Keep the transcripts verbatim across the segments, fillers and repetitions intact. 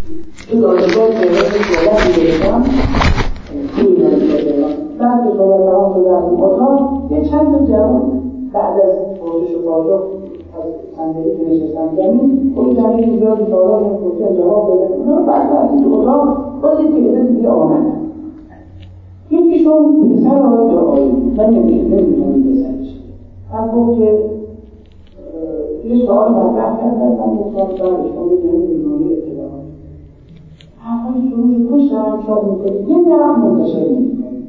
این دانشگاه دولت دولت گرفتم توی دانشگاه بعد که صحبت تمام شده از این اتاق یه چند تا جوان بعد از پرسش و پاسخ از صندلی که نشستن زمین خود زمین زیادی سوالات هم پرسیدن جواب دادن اونا بعد از تو اتاق باز یه پیاده دیگه آمد یکیشون پسر آقای دعایی من نمی‌دونم این پسرش من گفت که یه سوال مطرح کردن من گفتم برای شما یه دونه بیماری اطلاعات حرفای سروش پشت هم چاپ میکنید یه نرم منتشر نمیکنید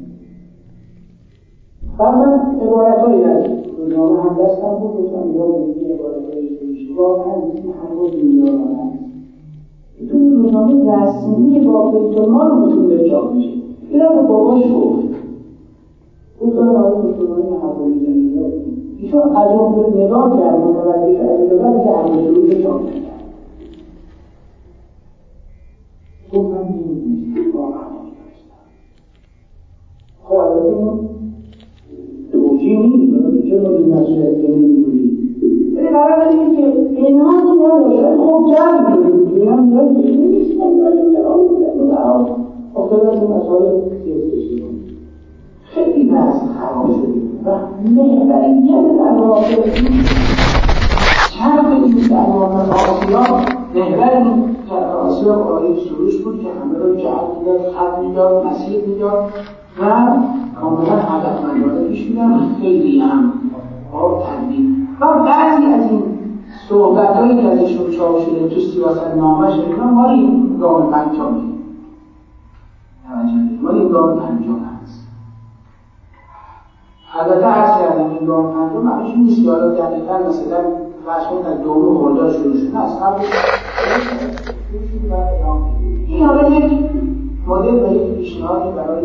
بعد من عبارتهایی از روزنامه هم دستم بود گفتم یا بگی عبارتهایی سروشی واقعا این حرفا بیمارانه هست تو روزنامه رسمی با بیت‌المال مطلوب چاپ میشه این را به باباش گفت گفتم آقای مسلمانی حرفا میزنید ایشون از اون به نگاه کرد متوجه شد از دولت که همه سروش چاپ میشه گفت من نمیدونستم واقعا نمیدونستم خب البته این توجیه نیست چه مدیر مسئولیت که نمیدونی ولی قرار اینه که اینهانی نداشت خوب جمع کنید این هم دارد که نیست من دارد قرار بودن و افتادن این مسائل سیاسی کنید خیلی بحث خراب شدید و محوریت در واقع چرب این در واقع آسیا محور این در آسیا آیه سروش بود که همه رو جهت میداد خط میداد مسیر میداد و کاملا هدفمندانه پیش میدن خیلی هم با تدبیر و بعضی از این صحبت‌هایی که ازشون چاپ شده تو سیاستنامه‌اش اینا مال این گام پنجمی مال این گام پنجم هست البته هست کردم این گام پنجم معنیش نیست که حالا دقیقاً مثلا فرض از دوم خرداد شروع شد نه اصلا این حالا یک مدل و یک پیشنهادی برای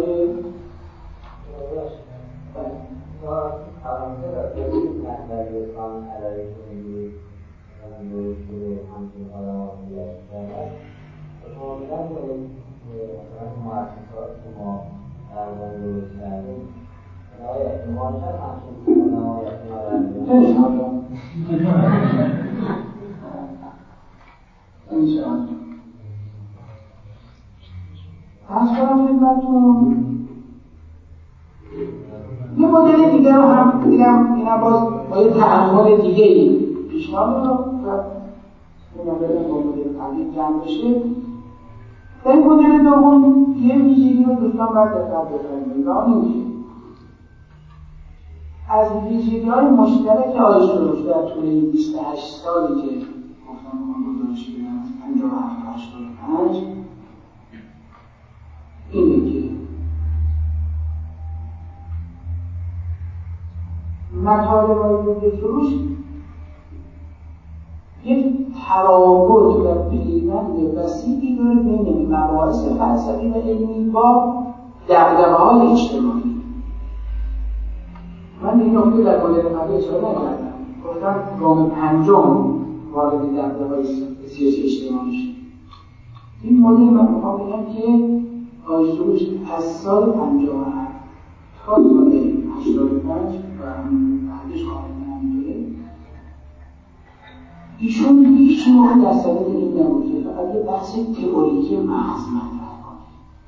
فرانسه را بگید نظریتان علیه کنید روشور همچین آدم آفیت کرد شما بگم کنید مثلا مؤسسات که ما در مورد درست کردیم آقای احتمال شد همچین آدم آفیت انشاءالله از کنم خدمتتون یه مدل دیگه رو هم بگم اینا باز با یه تعامل دیگه ای پیشنهاد رو اینا بدن با مدل قبلی جمع بشه در این مدل دوم یه ویژگی رو دوستان باید دقت بفرمایید و آن اینکه از ویژگی‌های مشترک آیه سروش در طول این بیست و هشت سالی که گفتم می‌خوام گزارش بدم از پنجاه و هفت تا هشتاد و پنج اینه که مطالب آیه سروش یک ترابط و پیوند وسیعی داره بین مباحث فلسفی و علمی با دغدغه‌های اجتماعی. من این نکته در مورد قبلی اشاره نکردم. گفتم گام پنجم وارد دغدغه‌های سیاسی اجتماعی شد. این مدل من میخوام بگم که آیه سروش از سال پنجاه و هفت تا سال هشتاد و پنج و بعدش کاملا همینطوره ایشون هیچ موقع در سبیل این نبود که فقط یه بحث تئوریکی محض مطرح کنه.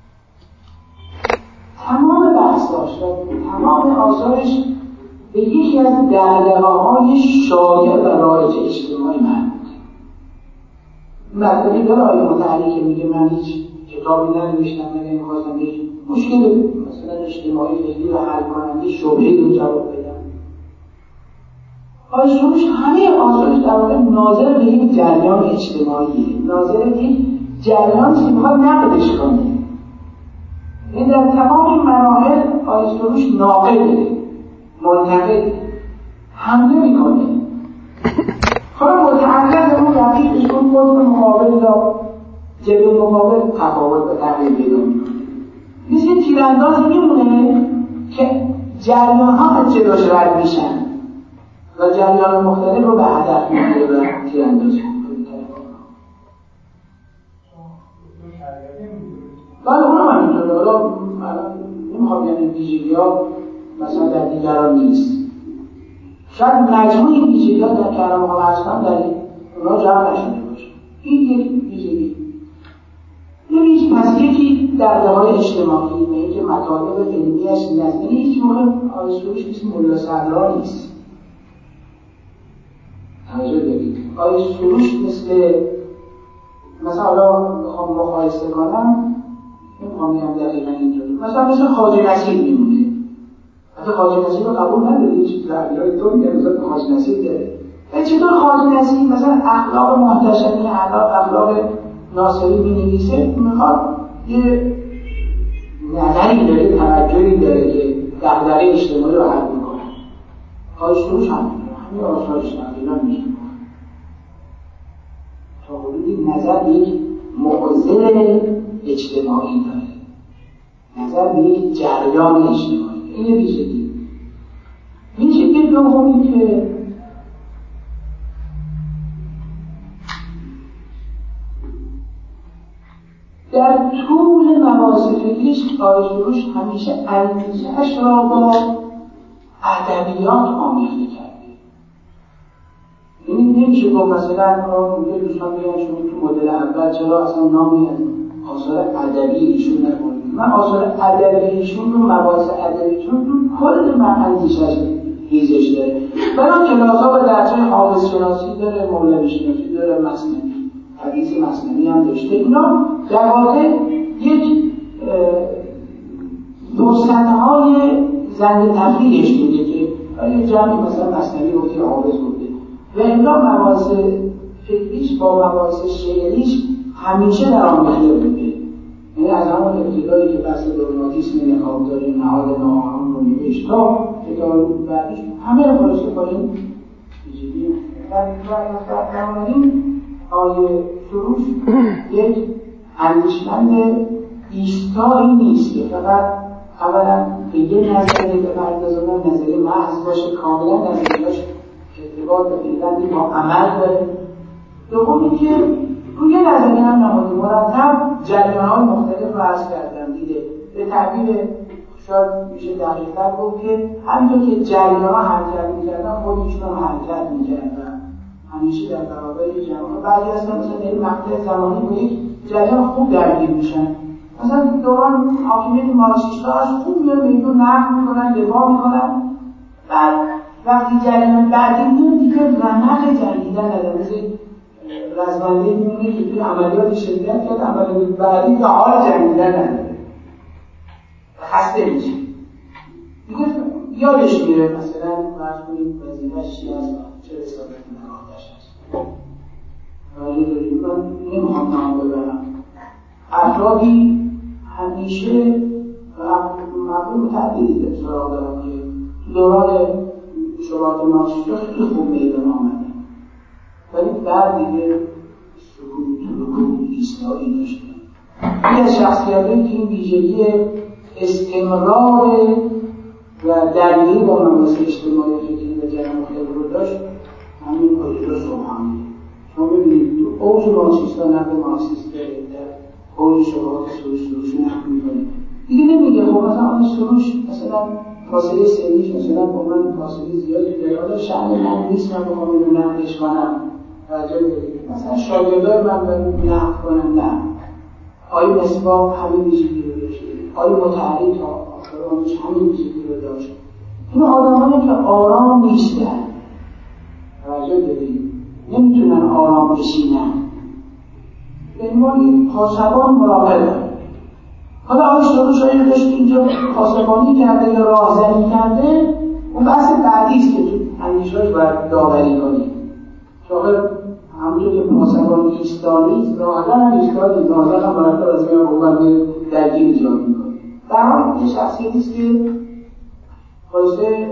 تمام بحثاش و تمام آثارش به یکی از دغدغه‌های شایع و رایج اجتماعی مربوطه. مطلبی داره آیه متحری که میگه من هیچ کتابی ننوشتم نگه می‌خواستم یک مشکل مثلا اجتماعی فعلی رو حل کنم یه شبهه‌ای رو جواب بدم. آیه سروش همه آثارش در واقع ناظر به یک جریان اجتماعیه، ناظر به یک جریان که می‌خواد نقدش کنه. این در تمام این مراحل آیه سروش ناقده، منتقده، حمله می‌کنه. حالا متعلق به اون رقیقش اون قطب مقابل یا جبه مقابل تفاوت و تغییر پیدا می‌کنه. مثل تیراندازی میمونه که جریان‌ها از جلوش رد میشن و جریان مختلف رو به هدف می‌گیره و تیراندازی می‌کنه. ولی اونم همینطوره. حالا نمی‌خوام یعنی ویژگی‌ها مثلا در دیگران نیست. شاید مجموع این ویژگی‌ها در کلام ها اصلا در اونا جمع نشده باشه. این یک ویژگی. این دغدغه‌های اجتماعی و اینکه مطالب علمی‌اش نزد یعنی هیچ موقع آقای سروش مثل ملا صدرا نیست. توجه دارید؟ آقای سروش مثل مثلا حالا بخوام مقایسه کنم نمیخوام بگم دقیقاً اینطوری، مثلا مثل خواجه نصیر میمونه. حتی خواجه نصیر رو قبول نداری، چیز رعیای تو میگن مثلا خواجه نصیر داره. ولی چطور خواجه نصیر مثلا اخلاق محتشمی، اخلاق ناصری می‌نویسه، میخواد یه نظری داره، توجهی داره که دغدغه اجتماعی رو حل میکنه. آقای سروش هم همین آثارش تقریبا میشه تا حدودی نظر به یک معضل اجتماعی داره، نظر به یک جریان اجتماعی. این ویژگی. ویژگی دومی که در طول مباحث فکریش آقای سروش همیشه اندیشه‌اش را با ادبیات آمیخته کرده. یعنی نمیشه گفت مثلا اون دوستان میگن شما تو مدل اول چرا اصلا نامی از آثار ادبی ایشون نبردید. من آثار ادبی ایشون رو مباحث ادبیشون تو کل من اندیشه‌اش ریزش داره. برای کلاس‌ها و درس‌های حافظ شناسی داره، مولوی شناسی داره، مثنوی حدیث مثنوی هم داشته. اینا در واقع یک دوستنهای زنگ تفریحش بوده که یه جمعی مثلا مثنوی گفته یا حافظ گفته و اینا مباحث فکریش با مباحث شعریش همیشه در آمیخته بوده. یعنی از همون ابتدایی که بحث دogماتیسم نقاب داره، نهاد ناآرام رو نوشت تا کتاب بعدیش همه رو خلاصه با این ویژگی بنابراین آقای سروش یک اندیشمند ایستایی نیست که فقط اولا به یه نظریه بپردازه، نظریه محض باشه، کاملا نظریه‌اش ارتباط و پیوندی با عمل داره. دومی که روی نظریه هم نماده مرتب جریان‌های مختلف رو عرض کردم دیده. به تعبیر شاید میشه دقیق‌تر گفت که همینطور که جریان‌ها حرکت می‌کردن خودشون هم حرکت می‌کردن. همیشه در برابر جریان بعضی هستن مثلا در این مقطع زمانی با یک جریان خوب درگیر میشن. مثلا دوران حاکمیت مارکسیست‌ها از خوب میان میدون نقد میکنن، دفاع میکنن. بعد وقتی جریان بعدی میاد دیگه رمق جنگیدن نداره. مثل رزمنده میمونه که توی عملیات شرکت کرد، عملیات بعدی که حال جنگیدن نداره. خسته میشه. دیگه یادش میره مثلا فرض کنید وظیفه‌اش چی هست، چه رسالتی نگاهش هست. راجع داریم من نمیخوام نام ببرم. افرادی همیشه مردم تعدیدی در سراغ دارم که تو دوران شباهت مارکسیستا خیلی خوب میدان آمده ولی بعد دیگه سکوت رکود ایستایی داشتن. این از شخصیتایی که این ویژگی استمرار و درگیری با مباحث اجتماعی فکری و جریان مختلف رو داشت همین آیت‌الله سبحانی. شما ببینید تو اوج مارکسیستا نقد مارکسیست در اوج شباهت سروش سروش نقد می‌کنه. دیگه نمیگه خب مثلا آن سروش مثلا فاصله سنیش مثلا با من فاصله زیادی داره، حالا شأن من نیست من بخوام اینو نقدش کنم. مثلا شاگردای من باید نقد کنم. نه، آقای مصباح همین ویژگی رو داشته، آقای متحری تا آخر عمرش همین ویژگی رو داشت. این آدمایی که آرام نیستن، توجه دارید، نمیتونن آرام بشینن، به عنوان پاسبان مراقبن. حالا آقای سروش شاید داشت اینجا پاسبانی کرده یا راهزنی کرده، اون بحث بعدی است که تو اندیشه‌اش باید داوری کنید. شاید همونطور که پاسبان ایستالیست، راهزن هم ایستالیست، راهزن هم مرتب از این حکومت درگیر ایجاد میکنه. در حال یه شخصیتی است که خلاصه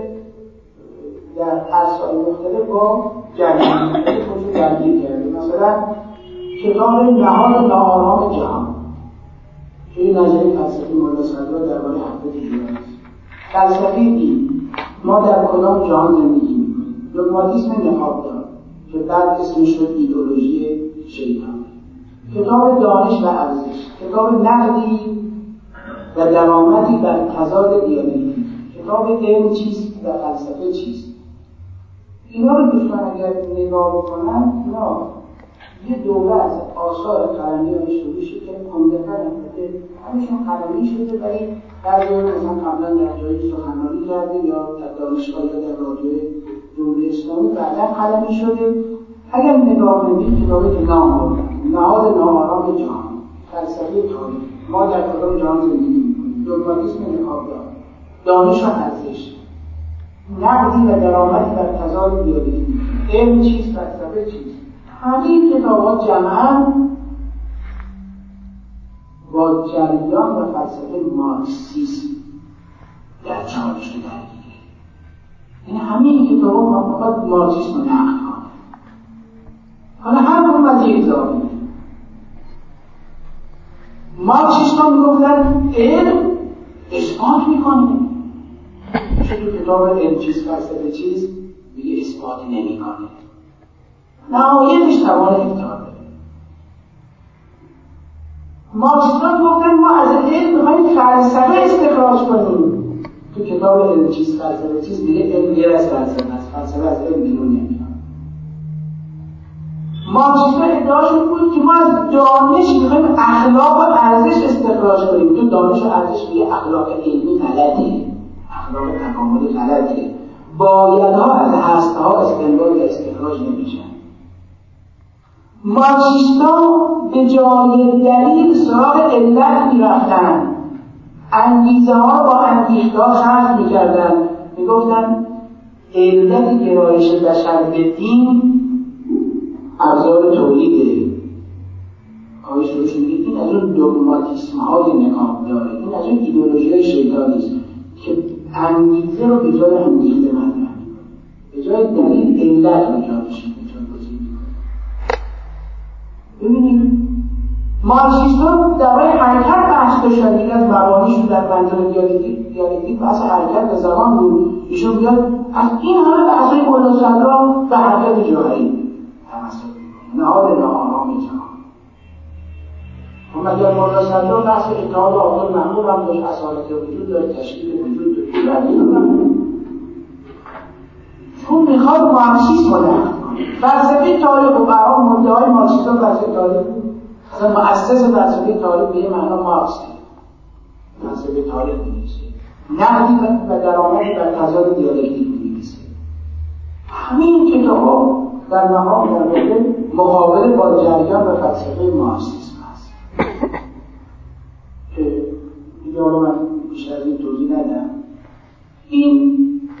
در عرصه‌های مختلف با جریان مختلف خودش رو درگیر کرده. مثلا کتاب نهاد ناآرام جهان که این نظریه فلسفی ملا صدرا درباره حق دیگران است. فلسفه این ما در کدام جهان زندگی میکنیم. دogماتیسم نقابدار که بعد اسمش شد ایدئولوژی شیطان. کتاب دانش و ارزش، کتاب نقدی و درآمدی بر تضاد دیالکتیک، کتاب علم چیست و فلسفه چیست. اینا رو دوستان اگر نگاه بکنن، اینا یه دوره از آثار قلمی و سروشی که عمدتاً البته همشون قلمی شده، ولی بعضی مثلا قبلا در جایی سخنرانی کرده یا در دانشگاه یا در رادیوی جمهوری اسلامی بعدا قلمی شده. اگر نگاه کنید کتابی که نام بردن نهاد ناآرام جهان، فلسفه تاریخ، ما در کدام جهان زندگی می‌کنیم، دوگماتیسم نخابدار، دانش و ارزش، نقدی و درآمدی بر تضاد دیالکتیک، علم چیست، فلسفه چیست، همین کتاب‌ها جمعاً با جریان و فلسفه مارکسیسم در چالش درگیره. یعنی همین کتاب‌ها ما فقط مارکسیسم رو نقد کنیم. حالا هر کدوم از یک زاویه. مارکسیست‌ها میگفتن علم اثبات میکنه. تو کتاب علم چیز فلسفه چیز میگه اثبات نمیکنه. نهایتش توان ابطال داره. مارکسیست‌ها میگفتن ما از علم میخوایم فلسفه استخراج کنیم. تو کتاب علم چیز فلسفه چیز میگه علم غیر از فلسفه است، فلسفه از علم بیرون نمیاد. مارکسیست‌ها ادعاشون بود که ما از دانش میخوایم اخلاق و ارزش استخراج کنیم. تو دانش و ارزش میگه اخلاق علمی غلطه، اخلاق تکاملی غلطه، بایدها از هسته‌ها استنباط و استخراج نمیشن. مارکسیست‌ها به جای دلیل سراغ علت میرفتن، انگیزه ها با انگیخته ها خلط میکردن، میگفتن علت گرایش بشر به دین ابزار تولیده. آقای سروش میگه این از اون دوگماتیسم های نقاب داره، این از اون ایدئولوژی های شیطانی است که انگیزه رو به جای انگیخته مطرح میکنه، به جای دلیل علت رو جانشین میکنه. ببینید مارکسیست‌ها درباره حرکت بحث داشتن. یک از مبانیشون در منظور دیالکتیک بحث حرکت و زمان بود. ایشون بیاد از این همه بحث‌های مولا صدرا به حرکت جوهری تمسک می‌کنه، نهاد ناآرام جهان. و مگر مولا صدرا بحث اتحاد عاقل معمول هم داشت، اصالت وجود داره، تشکیل وجود داره، چون میخواد مارکسیسم رو نقد کنه. فلسفه تاریخ و برای مدعای مارکسیسم فلسفه تاریخ اصلا مؤسس فلسفه تاریخ به یه معنا مارکس فلسفه تاریخ می‌نویسه، نقدی و درآمدی بر تضاد دیالکتیک می‌نویسه. همین کتاب‌ها در مقام در واقع مقابله با جریان و فلسفه مارکسیسم هست که دیگه حالا من بیشتر از این توضیح ندم. این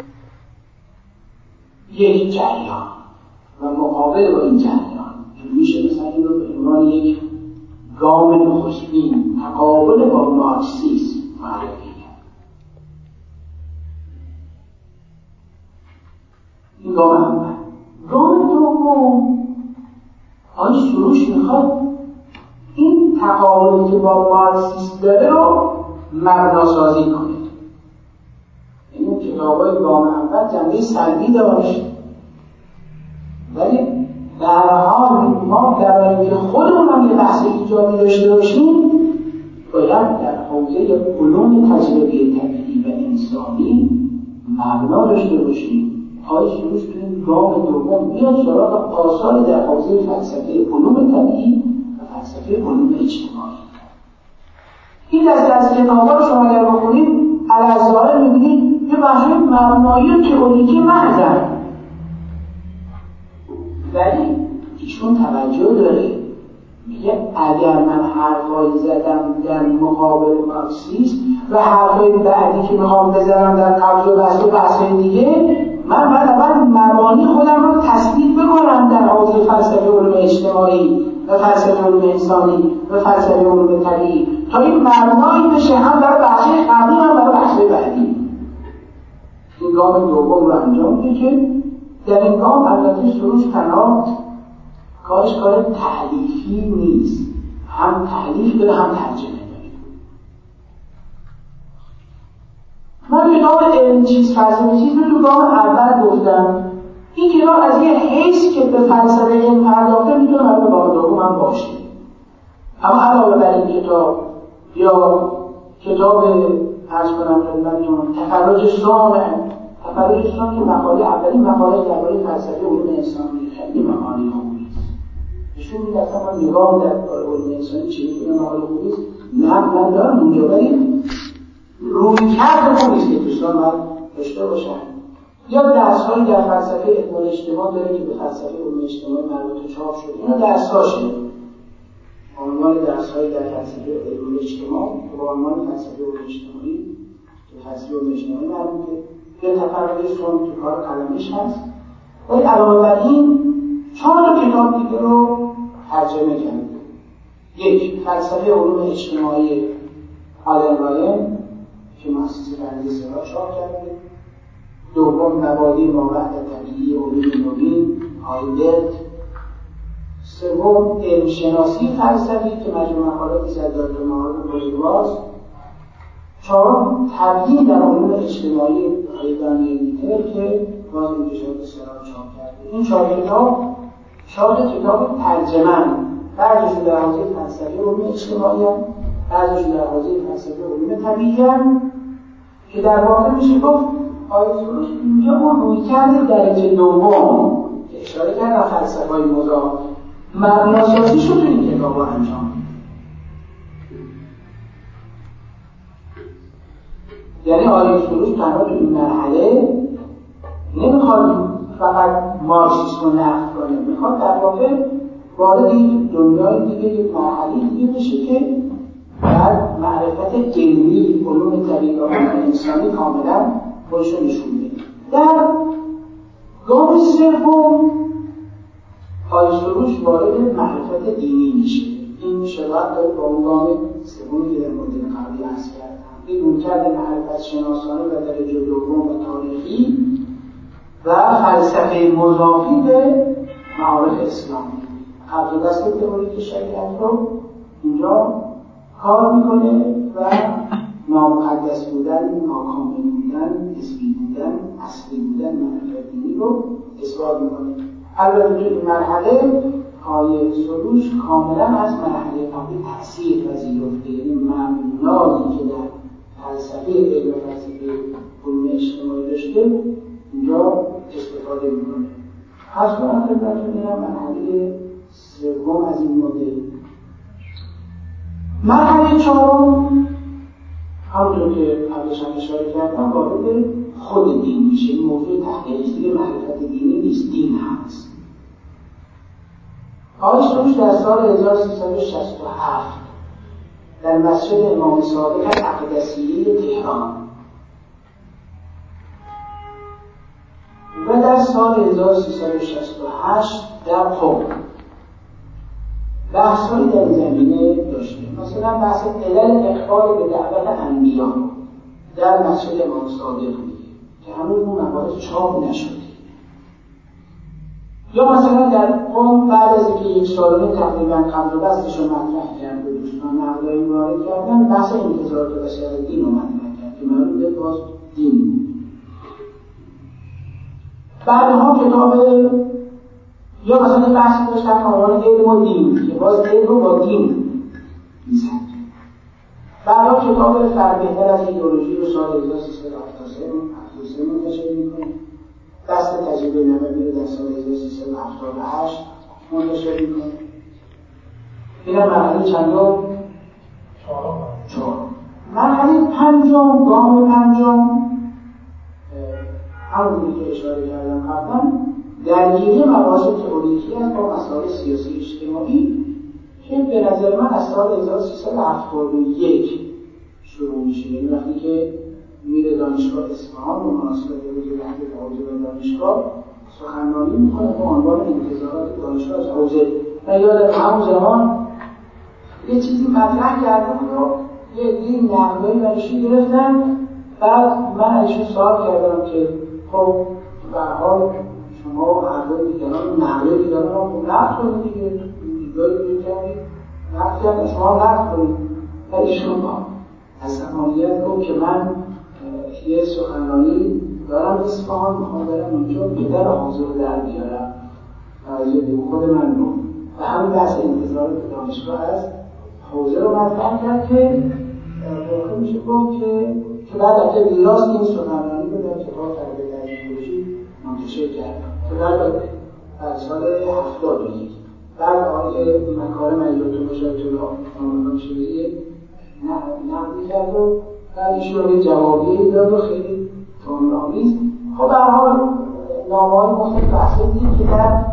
یک جریان و مقابله با این جریان که میشه مثلا این رو به عنوان یک گام نخستین تقابل با مارکسیسم معرفی کرد. این گام اول. گام دوم آقای سروش میخواد این تقابلی که با مارکسیسم داره رو مبناسازی کنه. این کتاب‌های گام اول جنبه سلبی داشت، ولی در حال ما در اینکه خودمون هم یه بحث ایجابی داشته باشیم باید در حوزه علوم تجربی طبیعی و انسانی مبنا داشته باشیم. آقای سروش تو این گام دوم میاد سراغ آثار در حوزه فلسفه علوم طبیعی و فلسفه علوم اجتماعی. این دسته از کتاب‌ها رو شما اگر بخونید علی‌الظاهر می‌بینید یه بحث مبنایی و تئوریکی محضن، ولی ایشون توجه داره، میگه اگر من حرفایی زدم در مقابل مارکسیسم و حرفای بعدی که میخوام بزنم در قبض و بسط و بحثای دیگه، من باید اول مبانی خودم رو تثبیت بکنم در حوزه فلسفه علوم اجتماعی و فلسفه علوم انسانی و فلسفه علوم طبیعی تا این مبنایی بشه هم برای بحثای قبلی هم برای بحثای بعدی. این گام دوم رو انجام میده که در این گام البته سروش تنها کارش کار تألیفی نیست، هم تألیف داره هم ترجمه داره. من کتاب علم چیز فلسفه چیز رو تو گام اول گفتم. این کتاب از یه حیث که به فلسفه علم پرداخته میتونه برای گام دوم هم باشه. اما علاوه بر این کتاب یا کتاب عرض کنم خدمتتون تفرج صانع تفرج صانع که مقاله اولین مقاله درباره فلسفه علوم انسانی خیلی مقاله خوبی است. نشون میده اصلا ما نگاه در علوم انسانی چی می‌کنه مقاله خوبی است، نقد من دارم اونجا، ولی روی کرد خونیست که دوستان باید داشته باشن. یا درس‌هایی در فلسفه علم اجتماع داره که به فلسفه علم اجتماع مربوط چاپ شده، اینا درس‌هاشه. عنوان درس‌های در فلسفه علم اجتماع که با عنوان فلسفه علم اجتماعی که فلسفه علم اجتماعی مربوطه، یا تفرعشون تو کار قلمیش هست. ولی علاوه بر این چهار تا کتاب دیگه رو ترجمه کرده. یک، فلسفه علوم اجتماعی آلن راین که مؤسسه فرانسه را چاپ کرده. دوم، مبادی مابعد طبیعی علوم نوین هایدلبرگ. سوم، علم شناسی فلسفی که مجموع مقالاتی از دکتر معارف بزرگوار. چهارم، تبیین در علوم اجتماعی آقای دانیل نیتل که باز انتشارات سرا چاپ کرده. این چهار کتاب چهار کتاب ترجمه، بعضیشون در حوزه فلسفه علوم اجتماعی هستند، بعضیشون در حوزه فلسفه علوم طبیعی هستند که در واقع میشه گفت آقای سروش اینجا اون رویکرد درجه دوم که اشاره کردن فلسفه‌های مضاف مبناسازیش رو تو این کتاب ها انجام میده. یعنی آقای سروش تنها تو این مرحله نمیخواد فقط مارکسیسم رو نقد کنه، میخواد در واقع وارد یک دنیای دیگه، یک مرحله دیگه بشه که بعد معرفت علمی علوم طبیعی و علوم انسانی کاملا خودش رو نشون میده. در گام سوم آقای سروش وارد معرفت دینی میشه. این شباهت داره با اون گام سومی که در مورد قبلی عرض کردم. این رویکرد معرفت شناسانه و درجه دوم و تاریخی و فلسفه مضافی به معارف اسلامی. قبل دست تئوریک شریعت رو اینجا کار میکنه و نامقدس بودن، ناکامل بودن، حزبی بودن، اصلی بودن معرفت دینی رو اثبات میکنه. البته تو این مرحله آقای سروش کاملا از مرحله قبلی تأثیر پذیرفته، یعنی مبنایی که در فلسفه علم و فلسفه علوم اجتماعی داشته اینجا استفاده میکنه. پس کنم خدمتتون اینم مرحله سوم از این مدل. مرحله چهارم همونطور که قبلش هم اشاره کردم وارد خود دین میشه. این موضوع تحقیقش دیگه معرفت دینی نیست، دین هست. آقای سروش در سال هزار و سیصد و شصت و هفت در مسجد امام صادق اقدسیه تهران و در سال هزار و سیصد و شصت و هشت در قم بحث‌هایی در این زمینه داشته. مثلا بحث علل اقبال به دعوت انبیا در مسجد امام صادق میگه که هنوز اون مباحث چاپ نشده. یا مثلا در قم بعد از اینکه یک سالانه تقریبا قبل و بستش رو مطرح کرد و دوستان نقلایی وارد کردن، بحث انتظارات بشر دین رو مطرح کرد که مربوط باز دین. بعدها کتاب یا مثلا بحثی داشتن عنوان علم و دین که باز علم رو با دین میزد. بعدها کتاب فربهتر از ایدئولوژی رو سال هزار و سیصد و هفتاد و سه منتشر میکنه. دست تجربه نبوی رو در سال هزار و سیصد و هفتاد و هشت منتشر میکنه. این مرحله چندم؟ چهارم. مرحله پنجم، گام پنجم همونطوری که اشاره کردم قبلا درگیری مباحث تئوریکی است با مسائل سیاسی اجتماعی که به نظر من از سال هزار و سیصد و هفتاد و یک شروع میشه. یعنی وقتی که میره دانشگاه اصفهان و مناسبت روز وحدت حوزه و دانشگاه سخنرانی میکنه با عنوان انتظارات دانشگاه از حوزه. من یادم همون زمان یه چیزی مطرح کرده بود و یه عده‌ای نقدایی برایشون گرفتن. بعد من ازشون سوال کردم که خب به هر حال شما حرفای دیگران نقله دیگران رو خب نقد کنید دیگه، دیگری دیگه کردید نقد کردن شما نقد کنید. و ایشون از زمانیت گفت که من یه سخنرانی دارم اصفهان، میخوام برم اونجا پدر حاضر رو در بیارم از یه خود من رو و همین بحث انتظارات دانشگاه از حوزه رو مطرح کرد که واقع میشه گفت که که بعد از ویراست این سخنرانی رو در کتاب تربیت در ایدئولوژی منتشر کردم که در سال هفتاد و یک بعد آقای مکارم ایالت مشاهده آمریکا شوری کرد و بعد ایشون یه جوابیه داد و خیلی تندآمیز. خب به هر حال نامه‌های مختلف بحثی دید که در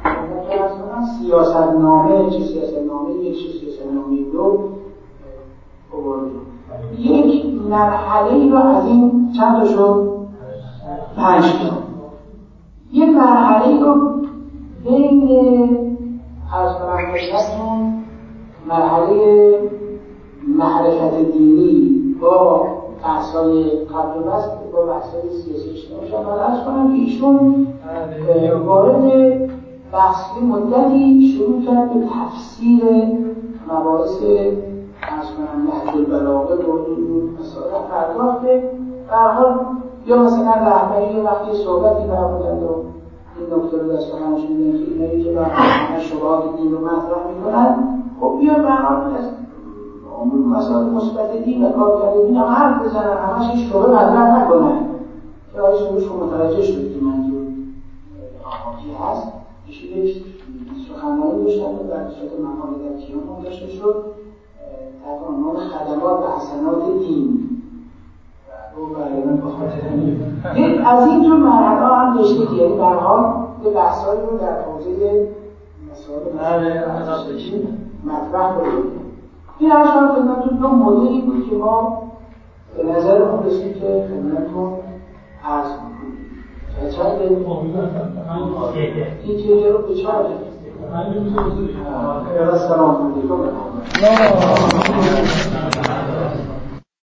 سیاستنامه، چه سیاستنامه یک، چه سیاستنامه دو آورده. یک مرحله رو از این چند تا شد؟ پنج تا. یک مرحله رو بین از مرحله‌تون مرحله معرفت دینی با بحث‌های قبل و بس با بحث‌های سیاسی اجتماعی شد. من عرض کنم که ایشون وارد بحثی مدتی شروع کرد به تفسیر مباحث از کنم نهج البلاغه و این مسائل پرداخته. به هر حال یا مثلا رهبری وقتی صحبتی فرمودند و این نکته رو دست خودمون می‌دونن که اینایی که برای شبهات دین رو مطرح می‌کنن خب بیا به هر حال از اون مسائل مثبت دین و کارکرد دین هم حرف بزنن، همش هیچ شبهه مطرح نکنن که آقای سروش رو متوجه شد که منظور آقایی هست. ایشون یک سخنرانی داشتن و در صورت مقاله در کیان منتشر شد تحت عنوان خدمات و حسنات دین و برای من بخاطر همین از این جور مرحله هم داشته که یعنی به هر حال یه بحثایی رو در حوزه مسائل مطرح کنیم. این اشعار خدمتتون دو مدلی بود که ما به نظرمون رسید که خدمتتون عرض می‌کنیم. چند داریم؟ این تیغه رو به چهار داریم. السلام علیکم.